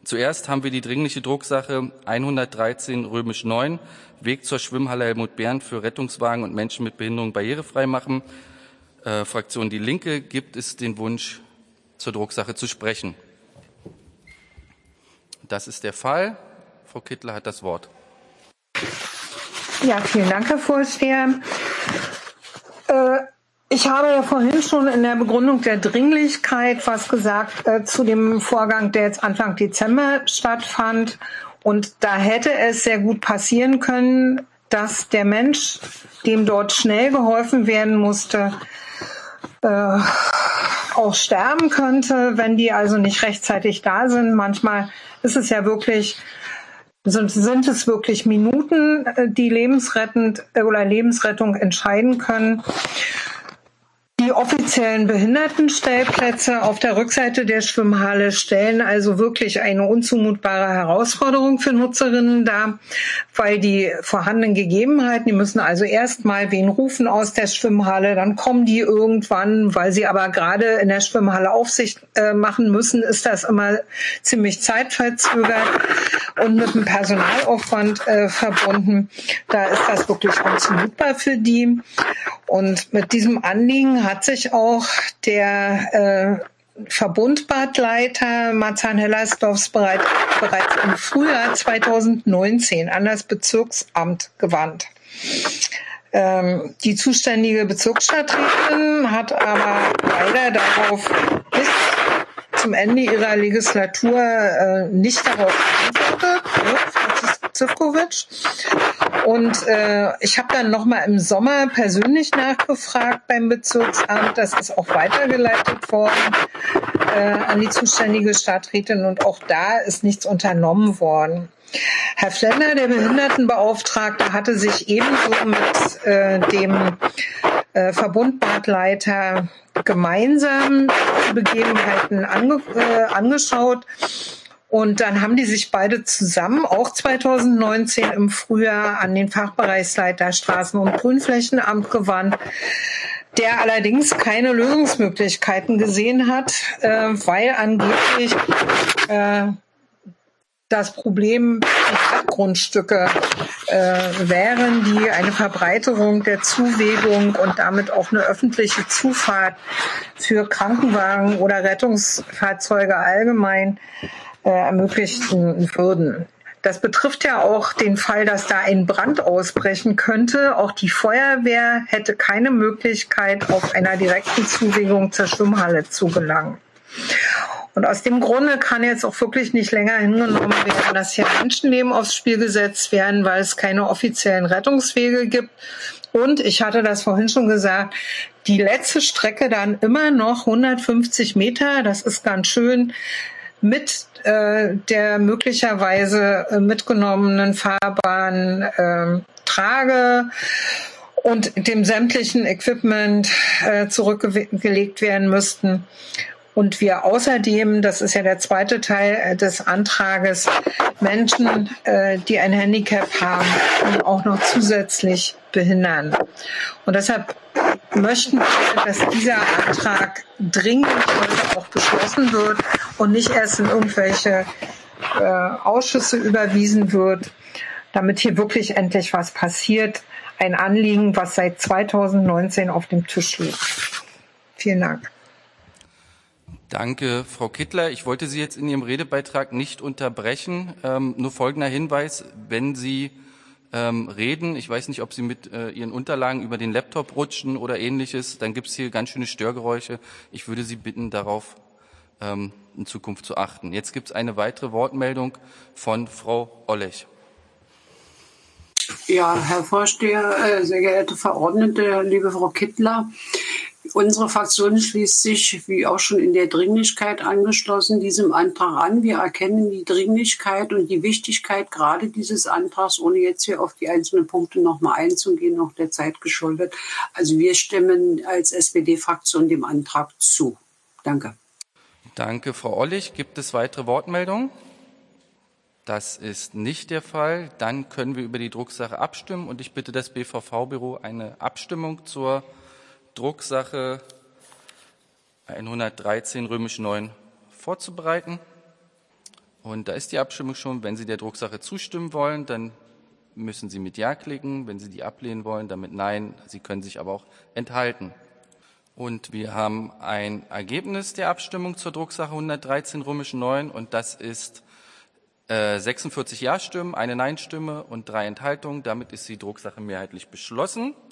Zuerst haben wir die dringliche Drucksache 113 römisch 9, Weg zur Schwimmhalle Helmut Bernd für Rettungswagen und Menschen mit Behinderung barrierefrei machen. Fraktion Die Linke gibt es den Wunsch, zur Drucksache zu sprechen. Das ist der Fall. Frau Kittler hat das Wort. Ja, vielen Dank, Herr Vorsteher. Ich habe ja vorhin schon in der Begründung der Dringlichkeit was gesagt zu dem Vorgang, der jetzt Anfang Dezember stattfand. Und da hätte es sehr gut passieren können, dass der Mensch, dem dort schnell geholfen werden musste, auch sterben könnte, wenn die also nicht rechtzeitig da sind. Manchmal ist es ja wirklich, sind es wirklich Minuten, die lebensrettend oder Lebensrettung entscheiden können. Die offiziellen Behindertenstellplätze auf der Rückseite der Schwimmhalle stellen also wirklich eine unzumutbare Herausforderung für Nutzerinnen dar, weil die vorhandenen Gegebenheiten, die müssen also erst mal wen rufen aus der Schwimmhalle, dann kommen die irgendwann, weil sie aber gerade in der Schwimmhalle Aufsicht machen müssen, ist das immer ziemlich zeitverzögert und mit einem Personalaufwand verbunden. Da ist das wirklich unzumutbar für die. Und mit diesem Anliegen hat sich auch der Verbundbadleiter Marzahn-Hellersdorf bereits im Frühjahr 2019 an das Bezirksamt gewandt. Die zuständige Bezirksstadträtin hat aber leider darauf bis zum Ende ihrer Legislatur nicht darauf geantwortet, Frau Zivkovic. Und ich habe dann nochmal im Sommer persönlich nachgefragt beim Bezirksamt. Das ist auch weitergeleitet worden an die zuständige Stadträtin und auch da ist nichts unternommen worden. Herr Flender, der Behindertenbeauftragte, hatte sich ebenso mit dem Verbundbadleiter gemeinsam die Begebenheiten angeschaut. Und dann haben die sich beide zusammen, auch 2019 im Frühjahr, an den Fachbereichsleiter Straßen- und Grünflächenamt gewandt, der allerdings keine Lösungsmöglichkeiten gesehen hat, weil angeblich das Problem die Grundstücke wären, die eine Verbreiterung der Zuwegung und damit auch eine öffentliche Zufahrt für Krankenwagen oder Rettungsfahrzeuge allgemein ermöglichen würden. Das betrifft ja auch den Fall, dass da ein Brand ausbrechen könnte. Auch die Feuerwehr hätte keine Möglichkeit, auf einer direkten Zuwegung zur Schwimmhalle zu gelangen. Und aus dem Grunde kann jetzt auch wirklich nicht länger hingenommen werden, dass hier Menschenleben aufs Spiel gesetzt werden, weil es keine offiziellen Rettungswege gibt. Und ich hatte das vorhin schon gesagt, die letzte Strecke dann immer noch 150 Meter, das ist ganz schön, mit der möglicherweise mitgenommenen Fahrbahn Trage und dem sämtlichen Equipment zurückgelegt werden müssten. Und wir außerdem, das ist ja der zweite Teil des Antrages, Menschen, die ein Handicap haben, auch noch zusätzlich behindern. Und deshalb möchten wir, dass dieser Antrag dringend heute auch beschlossen wird und nicht erst in irgendwelche Ausschüsse überwiesen wird, damit hier wirklich endlich was passiert. Ein Anliegen, was seit 2019 auf dem Tisch liegt. Vielen Dank. Danke, Frau Kittler. Ich wollte Sie jetzt in Ihrem Redebeitrag nicht unterbrechen. Nur folgender Hinweis, wenn Sie reden, ich weiß nicht, ob Sie mit Ihren Unterlagen über den Laptop rutschen oder ähnliches, dann gibt es hier ganz schöne Störgeräusche. Ich würde Sie bitten, darauf in Zukunft zu achten. Jetzt gibt es eine weitere Wortmeldung von Frau Ollech. Ja, Herr Vorsteher, sehr geehrte Verordnete, liebe Frau Kittler, unsere Fraktion schließt sich, wie auch schon in der Dringlichkeit angeschlossen, diesem Antrag an. Wir erkennen die Dringlichkeit und die Wichtigkeit gerade dieses Antrags, ohne jetzt hier auf die einzelnen Punkte nochmal einzugehen, noch der Zeit geschuldet. Also wir stimmen als SPD-Fraktion dem Antrag zu. Danke. Danke, Frau Ollich. Gibt es weitere Wortmeldungen? Das ist nicht der Fall. Dann können wir über die Drucksache abstimmen und ich bitte das BVV-Büro, eine Abstimmung zur Drucksache 113 römisch 9 vorzubereiten. Und da ist die Abstimmung schon. Wenn Sie der Drucksache zustimmen wollen, dann müssen Sie mit Ja klicken. Wenn Sie die ablehnen wollen, dann mit Nein. Sie können sich aber auch enthalten. Und wir haben ein Ergebnis der Abstimmung zur Drucksache 113 IX und das ist 46 Ja-Stimmen, eine Nein-Stimme und 3 Enthaltungen. Damit ist die Drucksache mehrheitlich beschlossen.